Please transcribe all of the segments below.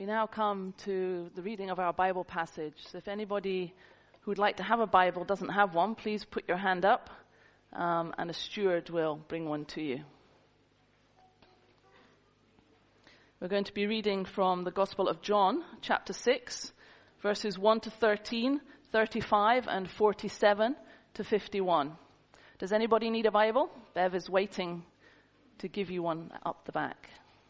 We now come to the reading of our Bible passage. So if anybody who would like to have a Bible doesn't have one, please put your hand up and a steward will bring one to you. We're going to be reading from the Gospel of John, chapter 6, verses 1 to 13, 35 and 47 to 51. Does anybody need a Bible? Bev is waiting to give you one up the back.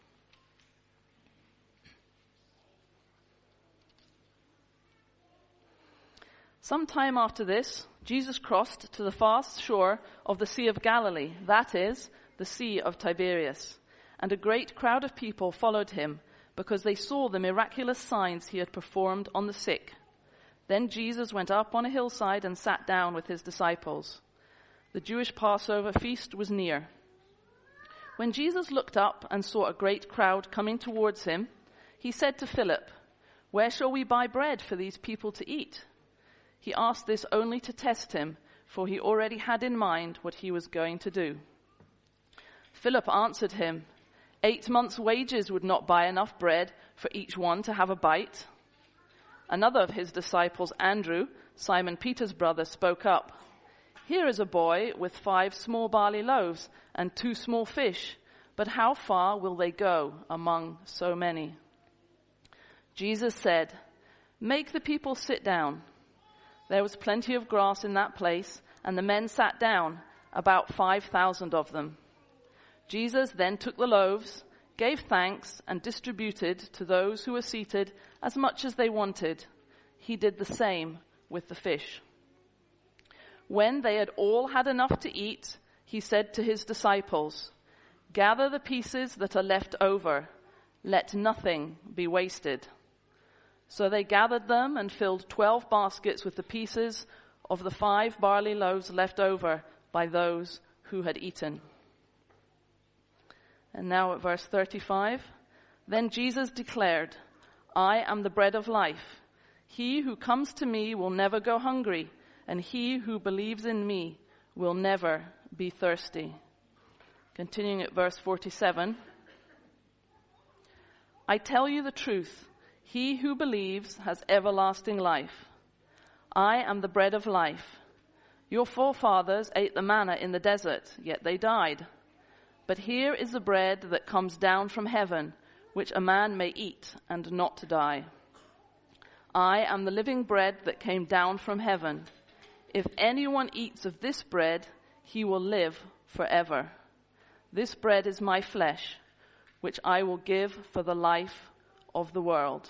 Some time after this, Jesus crossed to the far shore of the Sea of Galilee, that is, the Sea of Tiberias. And a great crowd of people followed him because they saw the miraculous signs he had performed on the sick. Then Jesus went up on a hillside and sat down with his disciples. The Jewish Passover feast was near. When Jesus looked up and saw a great crowd coming towards him, he said to Philip, "Where shall we buy bread for these people to eat?" He asked this only to test him, for he already had in mind what he was going to do. Philip answered him, 8 months' wages would not buy enough bread for each one to have a bite. Another of his disciples, Andrew, Simon Peter's brother, spoke up. "Here is a boy with 5 small barley loaves and 2 small fish, but how far will they go among so many?" Jesus said, "Make the people sit down." There was plenty of grass in that place, and the men sat down, about 5,000 of them. Jesus then took the loaves, gave thanks, and distributed to those who were seated as much as they wanted. He did the same with the fish. When they had all had enough to eat, he said to his disciples, "Gather the pieces that are left over. Let nothing be wasted." So they gathered them and filled 12 baskets with the pieces of the 5 barley loaves left over by those who had eaten. And now at verse 35, then Jesus declared, "I am the bread of life. He who comes to me will never go hungry, and he who believes in me will never be thirsty." Continuing at verse 47, "I tell you the truth. He who believes has everlasting life. I am the bread of life. Your forefathers ate the manna in the desert, yet they died. But here is the bread that comes down from heaven, which a man may eat and not die. I am the living bread that came down from heaven. If anyone eats of this bread, he will live forever. This bread is my flesh, which I will give for the life of the world."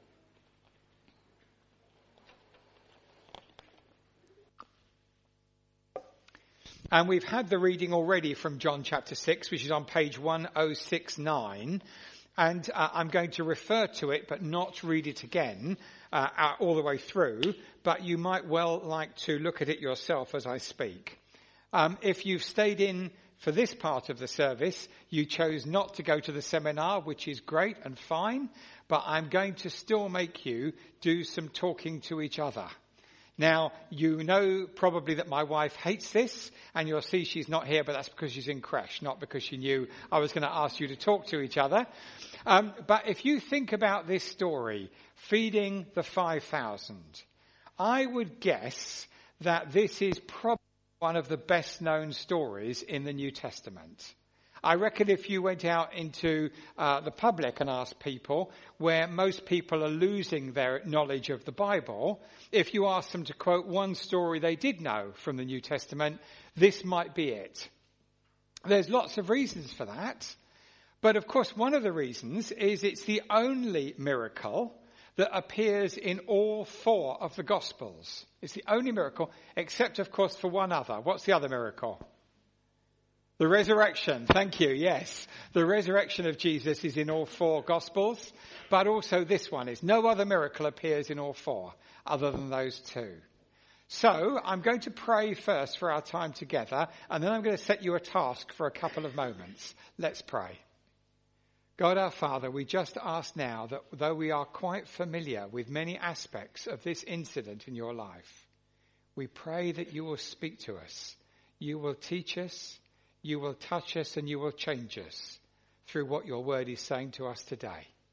And we've had the reading already from John chapter 6, which is on page 1069. And I'm going to refer to it, but not read it again all the way through. But you might well like to look at it yourself as I speak. If you've stayed in for this part of the service, you chose not to go to the seminar, which is great and fine. But I'm going to still make you do some talking to each other. Now, you know probably that my wife hates this, and you'll see she's not here, but that's because she's in creche, not because she knew I was going to ask you to talk to each other. But if you think about this story, feeding the 5,000, I would guess that this is probably one of the best known stories in the New Testament. I reckon if you went out into the public and asked people, where most people are losing their knowledge of the Bible, if you asked them to quote one story they did know from the New Testament, this might be it. There's lots of reasons for that. But of course, one of the reasons is it's the only miracle that appears in all 4 of the Gospels. It's the only miracle, except of course for one other. What's the other miracle? The resurrection, thank you, yes. The resurrection of Jesus is in all 4 Gospels, but also this one is. No other miracle appears in all 4 other than those 2. So I'm going to pray first for our time together, and then I'm going to set you a task for a couple of moments. Let's pray. God our Father, we just ask now that though we are quite familiar with many aspects of this incident in your life, we pray that you will speak to us, you will teach us, you will touch us, and you will change us through what your word is saying to us today.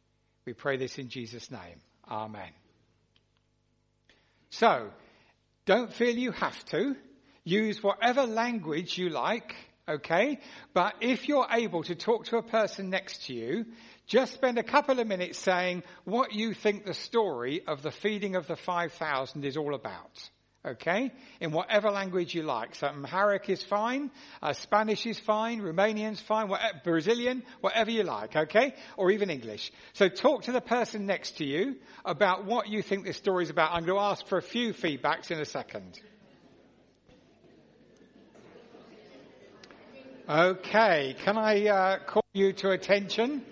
We pray this in Jesus' name. Amen. So, don't feel you have to. Use whatever language you like, okay? But if you're able to talk to a person next to you, just spend a couple of minutes saying what you think the story of the feeding of the 5,000 is all about. Okay? In whatever language you like. So Amharic is fine, Spanish is fine, Romanian's fine, Brazilian, whatever you like, okay? Or even English. So talk to the person next to you about what you think this story is about. I'm going to ask for a few feedbacks in a second. Okay, can I call you to attention?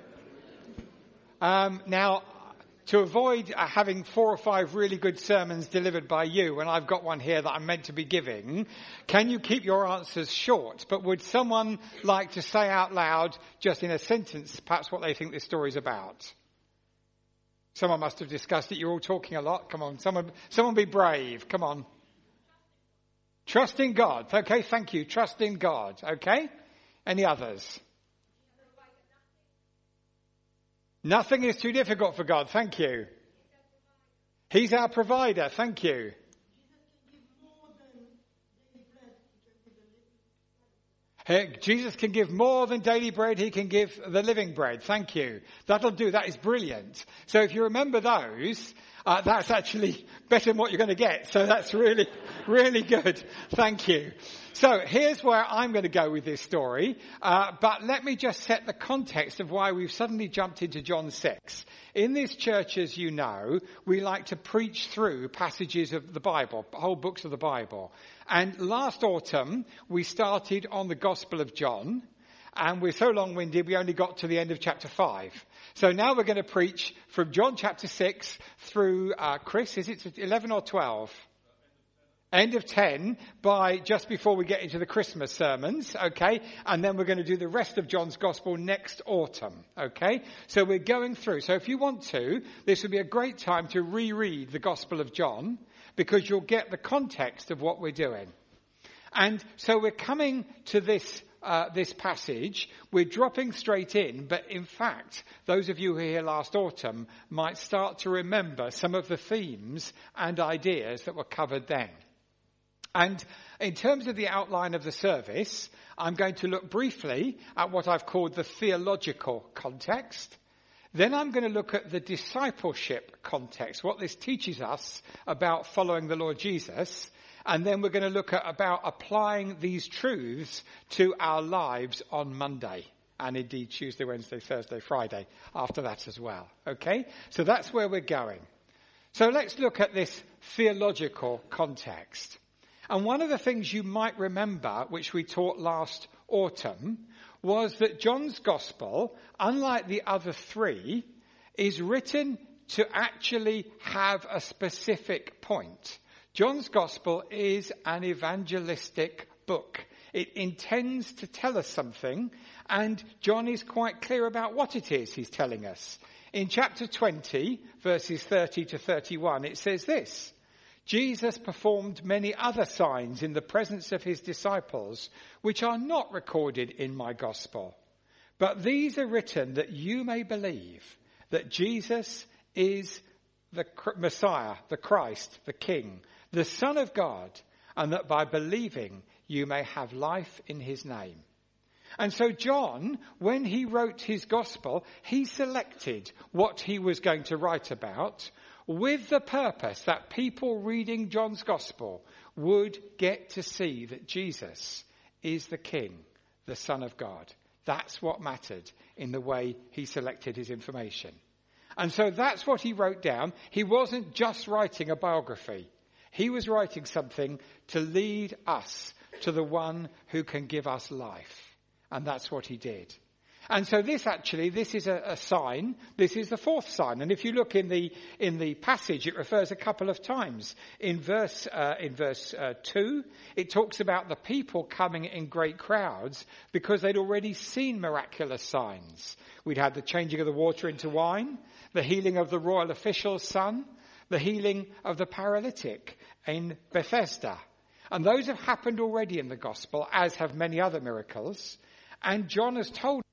Now, to avoid having 4 or 5 really good sermons delivered by you, when I've got one here that I'm meant to be giving, can you keep your answers short? But would someone like to say out loud, just in a sentence, perhaps what they think this story is about? Someone must have discussed it. You're all talking a lot. Come on, someone be brave. Come on. Trust in God. Okay, thank you. Trust in God. Okay? Any others? Nothing is too difficult for God. Thank you. He's our provider. Thank you. Jesus can give more than daily bread. He can give the living bread. Thank you. That'll do. That is brilliant. So if you remember those, that's actually better than what you're going to get. So that's really, really good. Thank you. So here's where I'm going to go with this story. But let me just set the context of why we've suddenly jumped into John 6. In this church, as you know, we like to preach through passages of the Bible, whole books of the Bible. And last autumn, we started on the Gospel of John. And we're so long-winded, we only got to the end of chapter 5. So now we're going to preach from John chapter 6 through, Chris, is it 11 or 12? End of 10 by just before we get into the Christmas sermons, okay? And then we're going to do the rest of John's Gospel next autumn, okay? So we're going through. So if you want to, this would be a great time to reread the Gospel of John because you'll get the context of what we're doing. And so we're coming to this passage. We're dropping straight in, but in fact, those of you who were here last autumn might start to remember some of the themes and ideas that were covered then. And in terms of the outline of the service, I'm going to look briefly at what I've called the theological context. Then I'm going to look at the discipleship context, what this teaches us about following the Lord Jesus. And then we're going to look at about applying these truths to our lives on Monday. And indeed Tuesday, Wednesday, Thursday, Friday after that as well. Okay? So that's where we're going. So let's look at this theological context. And one of the things you might remember, which we taught last autumn, was that John's Gospel, unlike the other 3, is written to actually have a specific point. John's Gospel is an evangelistic book. It intends to tell us something, and John is quite clear about what it is he's telling us. In chapter 20, verses 30 to 31, it says this: Jesus performed many other signs in the presence of his disciples, which are not recorded in my Gospel. But these are written that you may believe that Jesus is the Messiah, the Christ, the King, the Son of God, and that by believing you may have life in his name. And so John, when he wrote his Gospel, he selected what he was going to write about with the purpose that people reading John's Gospel would get to see that Jesus is the King, the Son of God. That's what mattered in the way he selected his information. And so that's what he wrote down. He wasn't just writing a biography. He was writing something to lead us to the one who can give us life. And that's what he did. And so this is a sign. This is the 4th sign. And if you look in the passage, it refers a couple of times. In verse 2, it talks about the people coming in great crowds because they'd already seen miraculous signs. We'd had the changing of the water into wine, the healing of the royal official's son, the healing of the paralytic in Bethesda. And those have happened already in the gospel, as have many other miracles. And John has told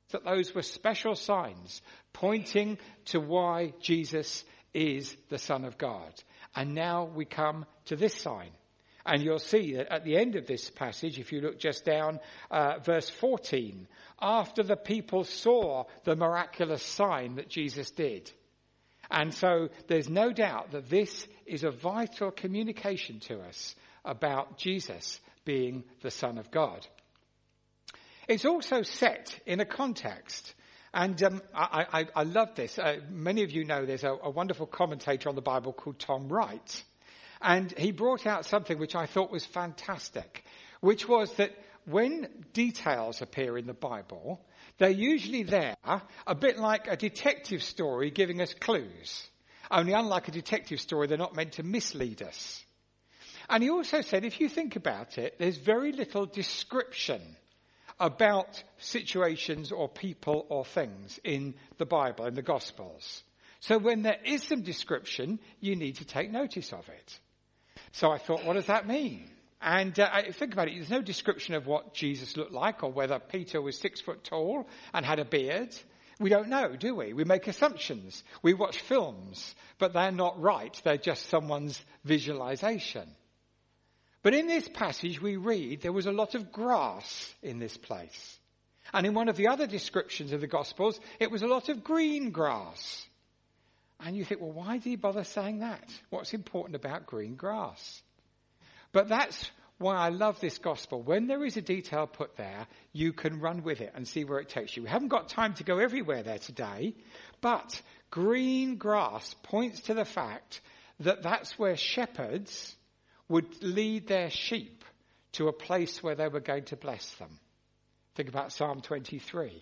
that those were special signs pointing to why Jesus is the Son of God. And now we come to this sign. And you'll see that at the end of this passage, if you look just down, verse 14, after the people saw the miraculous sign that Jesus did. And so there's no doubt that this is a vital communication to us about Jesus being the Son of God. It's also set in a context. And I love this. Many of you know there's a wonderful commentator on the Bible called Tom Wright. And he brought out something which I thought was fantastic, which was that when details appear in the Bible, they're usually there a bit like a detective story giving us clues. Only unlike a detective story, they're not meant to mislead us. And he also said, if you think about it, there's very little description about situations or people or things in the Bible, in the Gospels. So when there is some description, you need to take notice of it. So I thought, what does that mean? And I think about it, there's no description of what Jesus looked like or whether Peter was 6 foot tall and had a beard. We don't know, do we? We make assumptions. We watch films, but they're not right. They're just someone's visualization. But in this passage we read there was a lot of grass in this place. And in one of the other descriptions of the Gospels, it was a lot of green grass. And you think, well, why did he bother saying that? What's important about green grass? But that's why I love this Gospel. When there is a detail put there, you can run with it and see where it takes you. We haven't got time to go everywhere there today, but green grass points to the fact that that's where shepherds would lead their sheep to a place where they were going to bless them. Think about Psalm 23.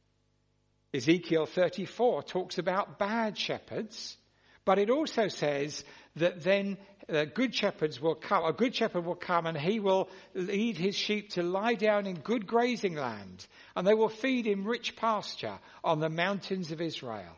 Ezekiel 34 talks about bad shepherds, but it also says that then good shepherds will come. A good shepherd will come and he will lead his sheep to lie down in good grazing land, and they will feed in rich pasture on the mountains of Israel.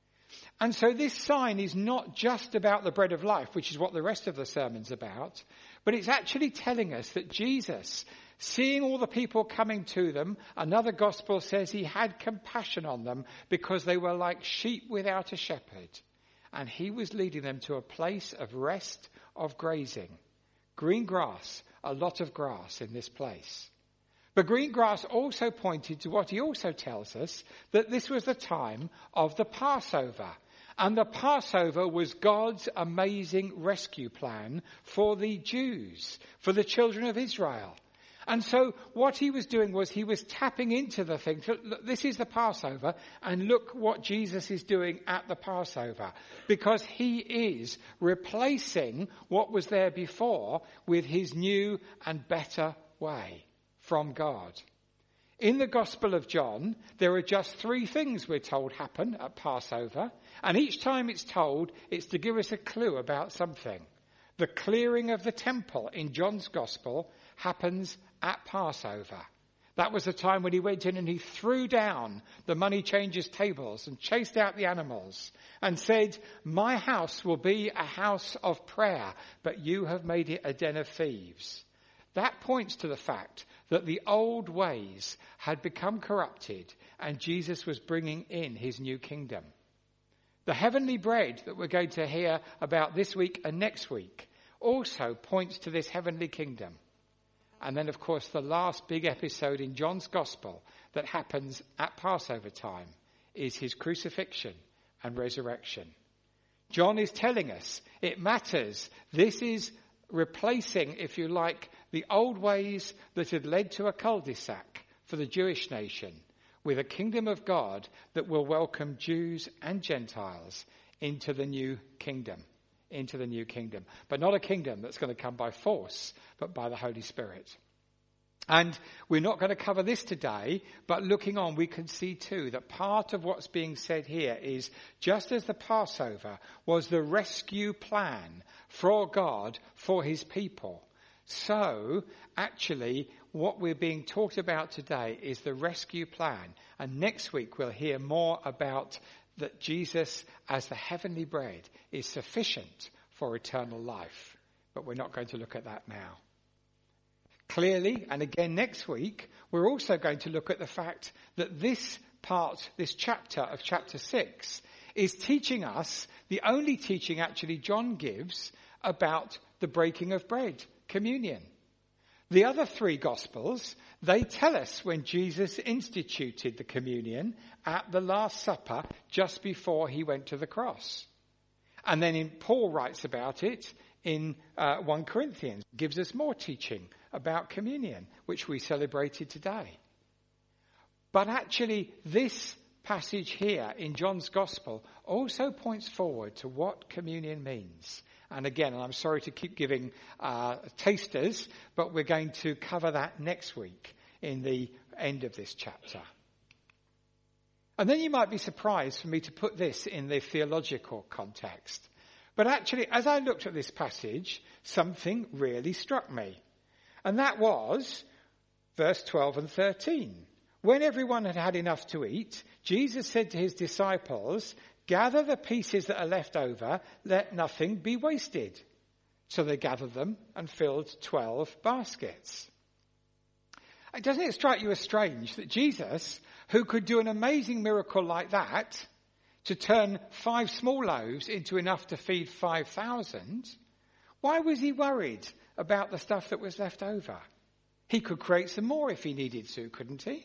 And so this sign is not just about the bread of life, which is what the rest of the sermon's about, but it's actually telling us that Jesus, seeing all the people coming to them, another gospel says he had compassion on them because they were like sheep without a shepherd. And he was leading them to a place of rest, of grazing. Green grass, a lot of grass in this place. But green grass also pointed to what he also tells us, that this was the time of the Passover. And the Passover was God's amazing rescue plan for the Jews, for the children of Israel. And so what he was doing was he was tapping into the thing. Look, this is the Passover, and look what Jesus is doing at the Passover. Because he is replacing what was there before with his new and better way from God. In the Gospel of John, there are just 3 things we're told happen at Passover. And each time it's told, it's to give us a clue about something. The clearing of the temple in John's Gospel happens at Passover. That was the time when he went in and he threw down the money changers' tables and chased out the animals and said, "My house will be a house of prayer, but you have made it a den of thieves." That points to the fact that the old ways had become corrupted and Jesus was bringing in his new kingdom. The heavenly bread that we're going to hear about this week and next week also points to this heavenly kingdom. And then, of course, the last big episode in John's Gospel that happens at Passover time is his crucifixion and resurrection. John is telling us it matters. This is replacing, if you like, the old ways that had led to a cul-de-sac for the Jewish nation with a kingdom of God that will welcome Jews and Gentiles into the new kingdom. But not a kingdom that's going to come by force, but by the Holy Spirit. And we're not going to cover this today, but looking on, we can see too that part of what's being said here is just as the Passover was the rescue plan for God, for his people, so actually what we're being talked about today is the rescue plan. And next week we'll hear more about that Jesus as the heavenly bread is sufficient for eternal life. But we're not going to look at that now. Clearly, and again next week, we're also going to look at the fact that this this chapter of chapter 6, is teaching us the only teaching actually John gives about the breaking of bread, communion. The other three Gospels, they tell us when Jesus instituted the communion at the Last Supper just before he went to the cross. And then Paul writes about it in 1 Corinthians, gives us more teaching about communion, which we celebrated today. But actually, this passage here in John's Gospel also points forward to what communion means. And again, I'm sorry to keep giving tasters, but we're going to cover that next week in the end of this chapter. And then you might be surprised for me to put this in the theological context. But actually, as I looked at this passage, something really struck me. And that was verse 12 and 13. When everyone had had enough to eat, Jesus said to his disciples, "Gather the pieces that are left over, let nothing be wasted." So they gathered them and filled 12 baskets. Doesn't it strike you as strange that Jesus, who could do an amazing miracle like that, to turn 5 small loaves into enough to feed 5,000, why was he worried about the stuff that was left over? He could create some more if he needed to, couldn't he?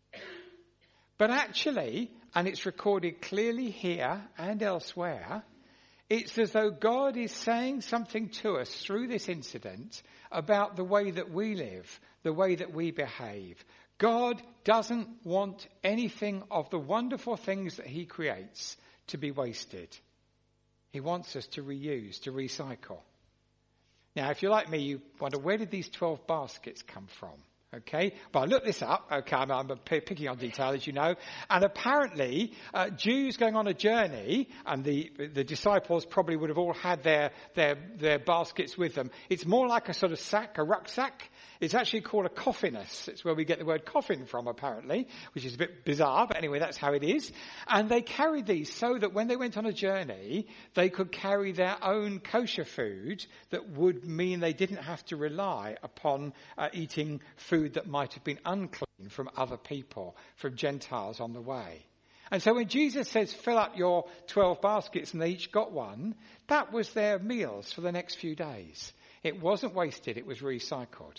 But actually, and it's recorded clearly here and elsewhere, it's as though God is saying something to us through this incident about the way that we live, the way that we behave. God doesn't want anything of the wonderful things that he creates to be wasted. He wants us to reuse, to recycle. Now, if you're like me, you wonder, where did these 12 baskets come from? Okay, but I looked this up. Okay, I'm picking on detail, as you know. And apparently, Jews going on a journey, and the disciples probably would have all had their baskets with them. It's more like a sort of sack, a rucksack. It's actually called a coffinus. It's where we get the word coffin from, apparently, which is a bit bizarre, but anyway, that's how it is. And they carried these so that when they went on a journey, they could carry their own kosher food that would mean they didn't have to rely upon eating food that might have been unclean from other people, from Gentiles on the way. And so when Jesus says, fill up your 12 baskets and they each got one, that was their meals for the next few days. It wasn't wasted, it was recycled.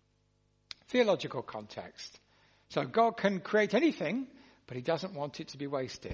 Theological context. So God can create anything, but he doesn't want it to be wasted.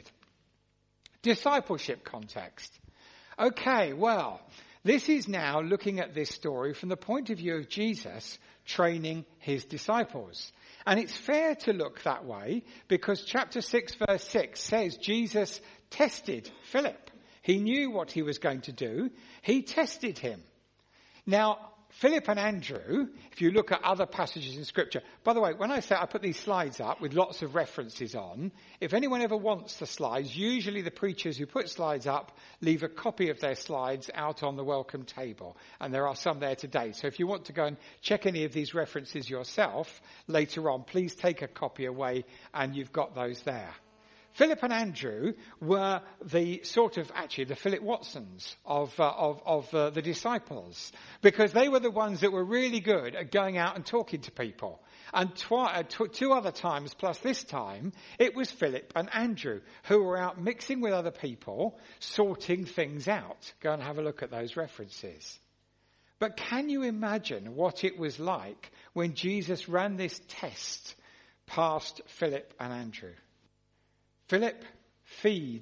Discipleship context. Okay, well, this is now looking at this story from the point of view of Jesus training his disciples. And it's fair to look that way because chapter 6 verse 6 says Jesus tested Philip. He knew what he was going to do. He tested him. Now, Philip and Andrew, if you look at other passages in Scripture, by the way, when I say I put these slides up with lots of references on, if anyone ever wants the slides, usually the preachers who put slides up leave a copy of their slides out on the welcome table. And there are some there today. So if you want to go and check any of these references yourself later on, please take a copy away and you've got those there. Philip and Andrew were the Philip Watsons of the disciples, because they were the ones that were really good at going out and talking to people. And 2 other times, plus this time, it was Philip and Andrew who were out mixing with other people, sorting things out. Go and have a look at those references. But can you imagine what it was like when Jesus ran this test past Philip and Andrew? Philip, feed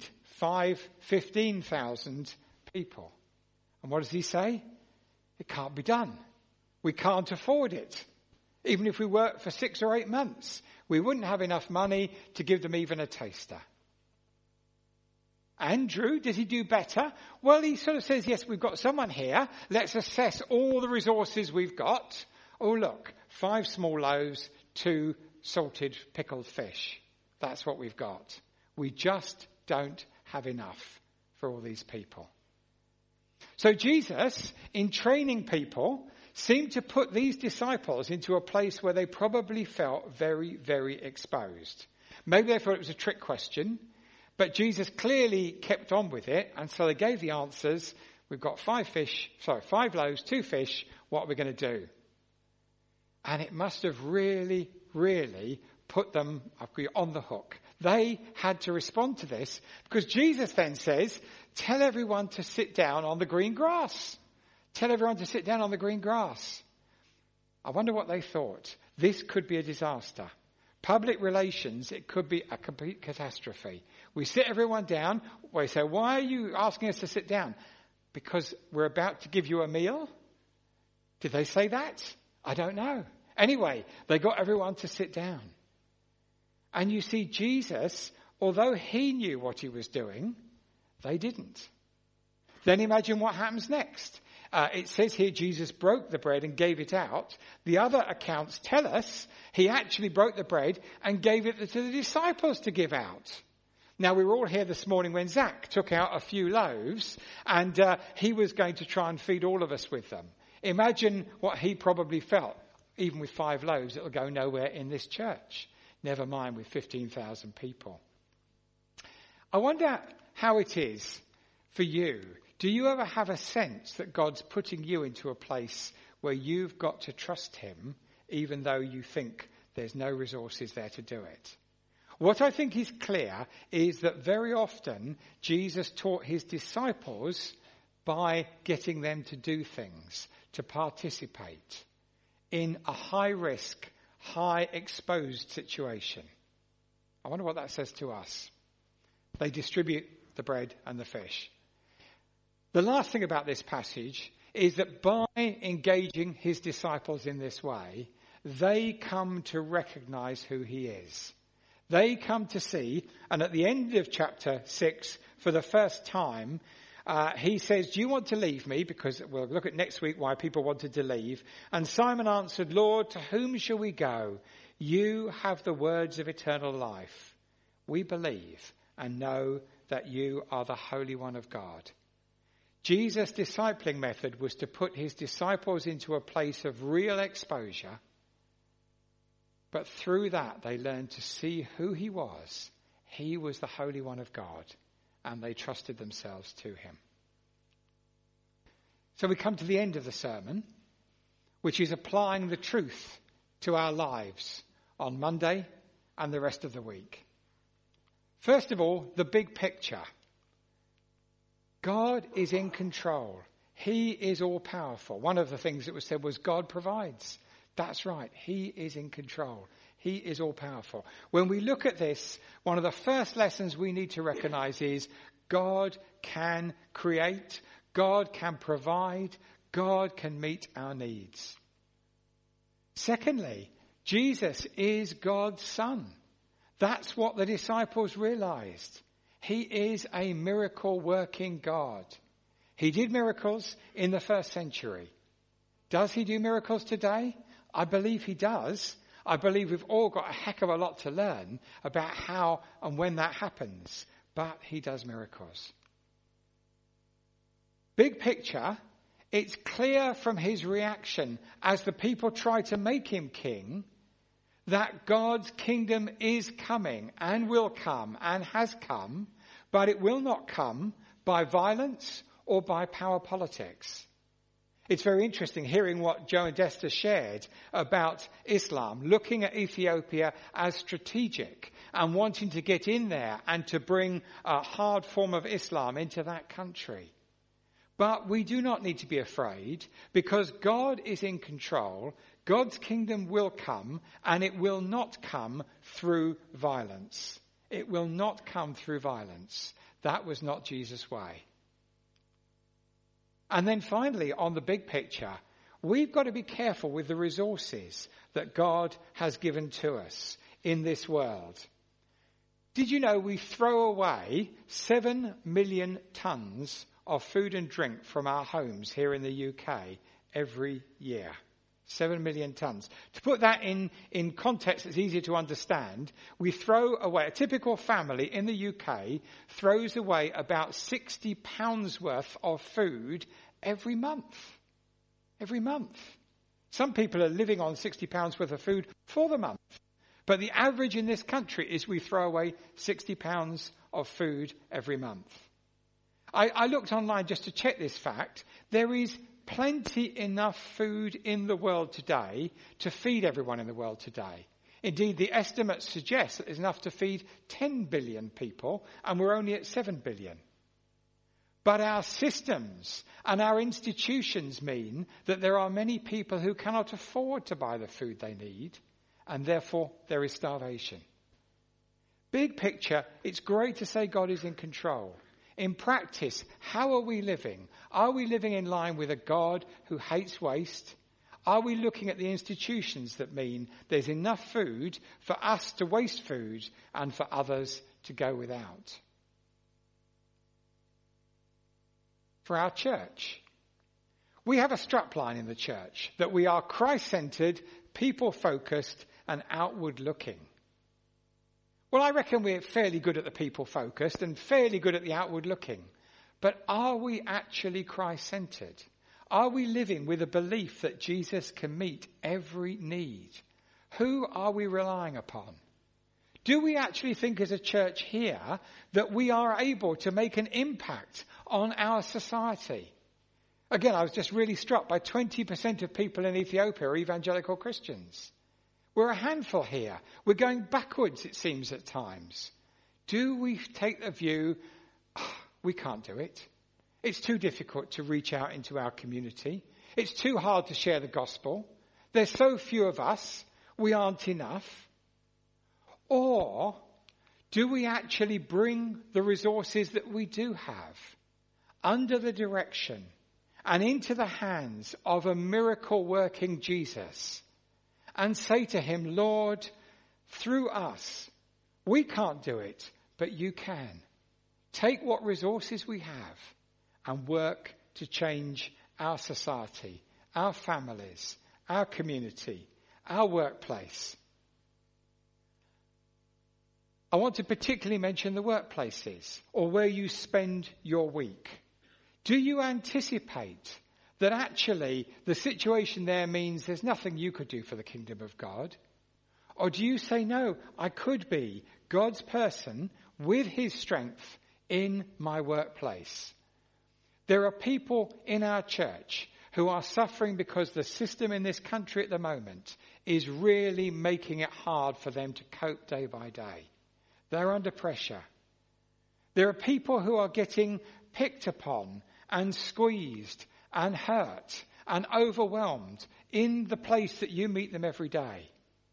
15,000 people. And what does he say? It can't be done. We can't afford it. Even if we work for 6 or 8 months, we wouldn't have enough money to give them even a taster. Andrew, did he do better? Well, he sort of says, yes, we've got someone here. Let's assess all the resources we've got. Oh, look, 5 small loaves, 2 salted pickled fish. That's what we've got. We just don't have enough for all these people. So Jesus, in training people, seemed to put these disciples into a place where they probably felt very, very exposed. Maybe they thought it was a trick question, but Jesus clearly kept on with it, and so they gave the answers. We've got 5 loaves, 2 fish, what are we going to do? And it must have really, really put them on the hook. They had to respond to this because Jesus then says, tell everyone to sit down on the green grass. Tell everyone to sit down on the green grass. I wonder what they thought. This could be a disaster. Public relations, it could be a complete catastrophe. We sit everyone down. We say, why are you asking us to sit down? Because we're about to give you a meal? Did they say that? I don't know. Anyway, they got everyone to sit down. And you see, Jesus, although he knew what he was doing, they didn't. Then imagine what happens next. It says here Jesus broke the bread and gave it out. The other accounts tell us he actually broke the bread and gave it to the disciples to give out. Now, we were all here this morning when Zach took out a few loaves and he was going to try and feed all of us with them. Imagine what he probably felt. Even with 5 loaves, it'll go nowhere in this church. Never mind with 15,000 people. I wonder how it is for you. Do you ever have a sense that God's putting you into a place where you've got to trust him, even though you think there's no resources there to do it? What I think is clear is that very often Jesus taught his disciples by getting them to do things, to participate in a high-risk, high-exposed situation. I wonder what that says to us. They distribute the bread and the fish. The last thing about this passage is that by engaging his disciples in this way, they come to recognize who he is. They come to see, and at the end of chapter 6, for the first time, he says, do you want to leave me? Because we'll look at next week why people wanted to leave. And Simon answered, Lord, to whom shall we go? You have the words of eternal life. We believe and know that you are the Holy One of God. Jesus' discipling method was to put his disciples into a place of real exposure. But through that, they learned to see who he was. He was the Holy One of God. And they trusted themselves to him. So we come to the end of the sermon, which is applying the truth to our lives on Monday and the rest of the week. First of all, the big picture. God is in control. He is all powerful. One of the things that was said was God provides. That's right. He is in control. He is all powerful. When we look at this, one of the first lessons we need to recognize is God can create, God can provide, God can meet our needs. Secondly, Jesus is God's Son. That's what the disciples realized. He is a miracle-working God. He did miracles in the first century. Does he do miracles today? I believe he does. I believe we've all got a heck of a lot to learn about how and when that happens. But he does miracles. Big picture, it's clear from his reaction as the people try to make him king that God's kingdom is coming and will come and has come, but it will not come by violence or by power politics. It's very interesting hearing what Joe and Desta shared about Islam, looking at Ethiopia as strategic and wanting to get in there and to bring a hard form of Islam into that country. But we do not need to be afraid because God is in control. God's kingdom will come and it will not come through violence. It will not come through violence. That was not Jesus' way. And then finally, on the big picture, we've got to be careful with the resources that God has given to us in this world. Did you know we throw away 7 million tons of food and drink from our homes here in the UK every year? 7 million tons. To put that in context that's easier to understand, we throw away, a typical family in the UK throws away about £60 worth of food every month. Every month. Some people are living on £60 worth of food for the month. But the average in this country is we throw away £60 of food every month. I looked online just to check this fact. There is plenty enough food in the world today to feed everyone in the world today. Indeed, the estimates suggest that there's enough to feed 10 billion people, and we're only at 7 billion. But our systems and our institutions mean that there are many people who cannot afford to buy the food they need, and therefore there is starvation. Big picture, it's great to say God is in control. In practice, how are we living? Are we living in line with a God who hates waste? Are we looking at the institutions that mean there's enough food for us to waste food and for others to go without? For our church, we have a strapline in the church that we are Christ-centered, people-focused and outward-looking. Well, I reckon we're fairly good at the people-focused and fairly good at the outward-looking. But are we actually Christ-centered? Are we living with a belief that Jesus can meet every need? Who are we relying upon? Do we actually think as a church here that we are able to make an impact on our society? Again, I was just really struck by 20% of people in Ethiopia are evangelical Christians. We're a handful here. We're going backwards, it seems, at times. Do we take the view, we can't do it. It's too difficult to reach out into our community. It's too hard to share the gospel. There's so few of us. We aren't enough. Or do we actually bring the resources that we do have under the direction and into the hands of a miracle-working Jesus and say to him, Lord, through us, we can't do it, but you can. Take what resources we have and work to change our society, our families, our community, our workplace. I want to particularly mention the workplaces or where you spend your week. Do you anticipate that actually the situation there means there's nothing you could do for the kingdom of God? Or do you say, no, I could be God's person with his strength in my workplace? There are people in our church who are suffering because the system in this country at the moment is really making it hard for them to cope day by day. They're under pressure. There are people who are getting picked upon and squeezed and hurt and overwhelmed in the place that you meet them every day.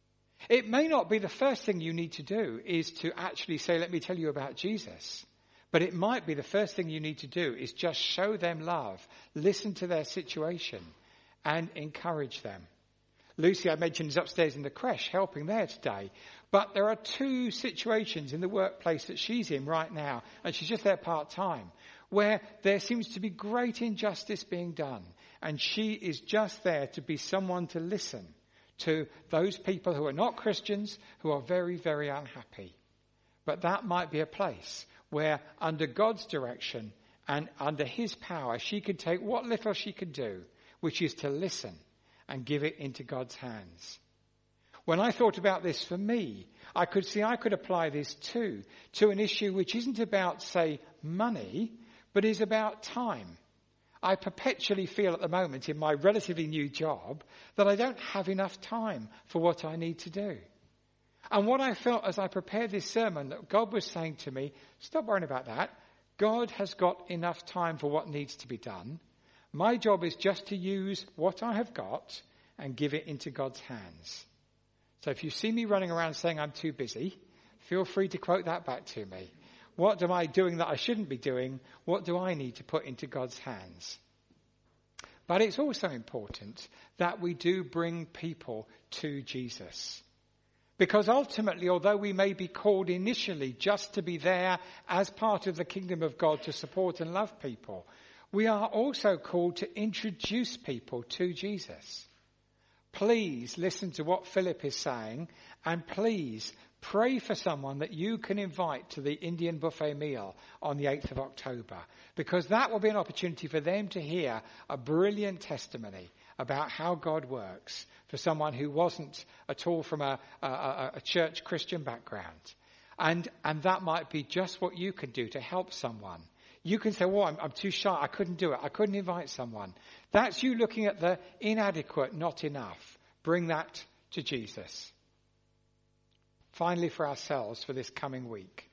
It may not be the first thing you need to do is to actually say, let me tell you about Jesus. But it might be the first thing you need to do is just show them love, listen to their situation and encourage them. Lucy, I mentioned, is upstairs in the creche helping there today. But there are two situations in the workplace that she's in right now, and she's just there part-time, where there seems to be great injustice being done. And she is just there to be someone to listen to those people who are not Christians, who are very, very unhappy. But that might be a place where under God's direction and under his power, she can take what little she can do, which is to listen and give it into God's hands. When I thought about this for me, I could see I could apply this too to an issue which isn't about, say, money, but is about time. I perpetually feel at the moment in my relatively new job that I don't have enough time for what I need to do. And what I felt as I prepared this sermon, that God was saying to me, stop worrying about that. God has got enough time for what needs to be done. My job is just to use what I have got and give it into God's hands. So if you see me running around saying I'm too busy, feel free to quote that back to me. What am I doing that I shouldn't be doing? What do I need to put into God's hands? But it's also important that we do bring people to Jesus. Because ultimately, although we may be called initially just to be there as part of the kingdom of God to support and love people, we are also called to introduce people to Jesus. Please listen to what Philip is saying, and please pray for someone that you can invite to the Indian buffet meal on the 8th of October, because that will be an opportunity for them to hear a brilliant testimony about how God works for someone who wasn't at all from a church Christian background. And that might be just what you can do to help someone. You can say, well, I'm too shy. I couldn't do it. I couldn't invite someone. That's you looking at the inadequate, not enough. Bring that to Jesus. finally for ourselves for this coming week.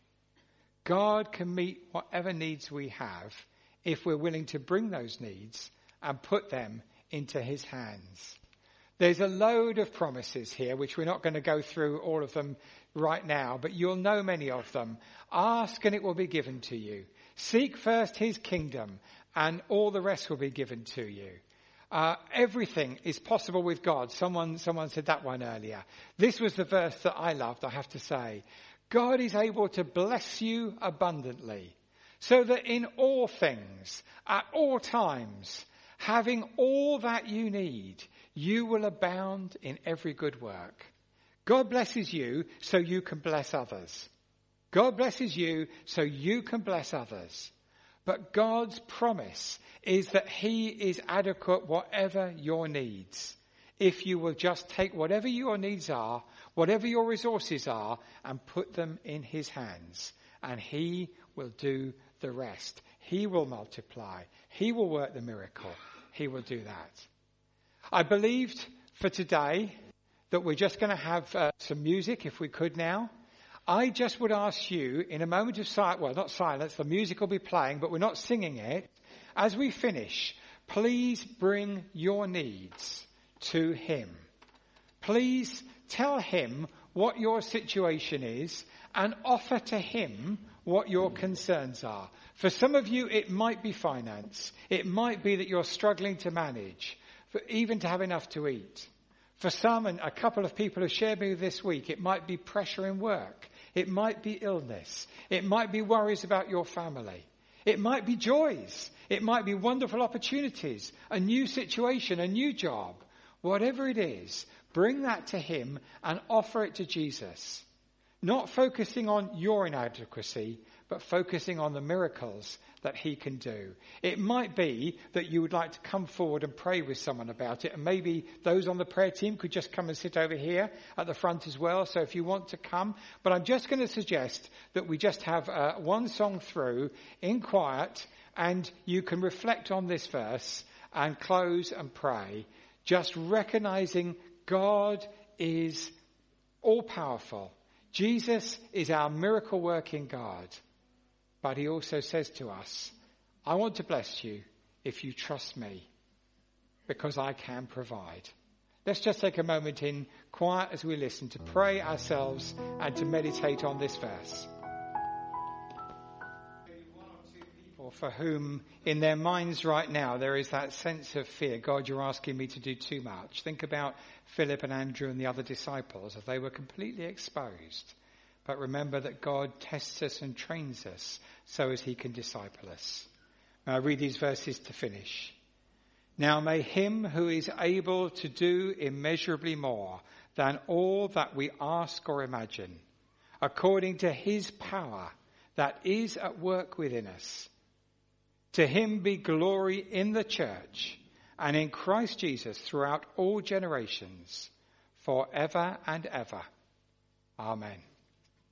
God can meet whatever needs we have if we're willing to bring those needs and put them into his hands. There's a load of promises here, which we're not going to go through all of them right now, but you'll know many of them. Ask and it will be given to you. Seek first his kingdom and all the rest will be given to you. Everything is possible with God. Someone said that one earlier. This was the verse that I loved, I have to say. God is able to bless you abundantly, so that in all things, at all times, having all that you need, you will abound in every good work. God blesses you so you can bless others. God blesses you so you can bless others. But God's promise is that he is adequate whatever your needs. If you will just take whatever your needs are, whatever your resources are, and put them in his hands. And he will do the rest. He will multiply. He will work the miracle. He will do that. I believed for today that we're just going to have some music, if we could now. I just would ask you, in a moment of silence, well, not silence, the music will be playing, but we're not singing it. As we finish, please bring your needs to him. Please tell him what your situation is and offer to him what your concerns are. For some of you, it might be finance. It might be that you're struggling to manage, even to have enough to eat. For some, and a couple of people have shared me this week, it might be pressure in work. It might be illness. It might be worries about your family. It might be joys. It might be wonderful opportunities, a new situation, a new job. Whatever it is, bring that to him and offer it to Jesus. Not focusing on your inadequacy, but focusing on the miracles that he can do. It might be that you would like to come forward and pray with someone about it. And maybe those on the prayer team could just come and sit over here at the front as well. So if you want to come. But I'm just going to suggest that we just have one song through in quiet. And you can reflect on this verse and close and pray. Just recognizing God is all powerful. Jesus is our miracle working God. But he also says to us, I want to bless you if you trust me, because I can provide. Let's just take a moment in quiet as we listen to pray ourselves and to meditate on this verse. One or two people for whom in their minds right now there is that sense of fear. God, you're asking me to do too much. Think about Philip and Andrew and the other disciples as they were completely exposed. But remember that God tests us and trains us so as he can disciple us. Now I read these verses to finish. Now may him who is able to do immeasurably more than all that we ask or imagine, according to his power that is at work within us, to him be glory in the church and in Christ Jesus throughout all generations, forever and ever. Amen.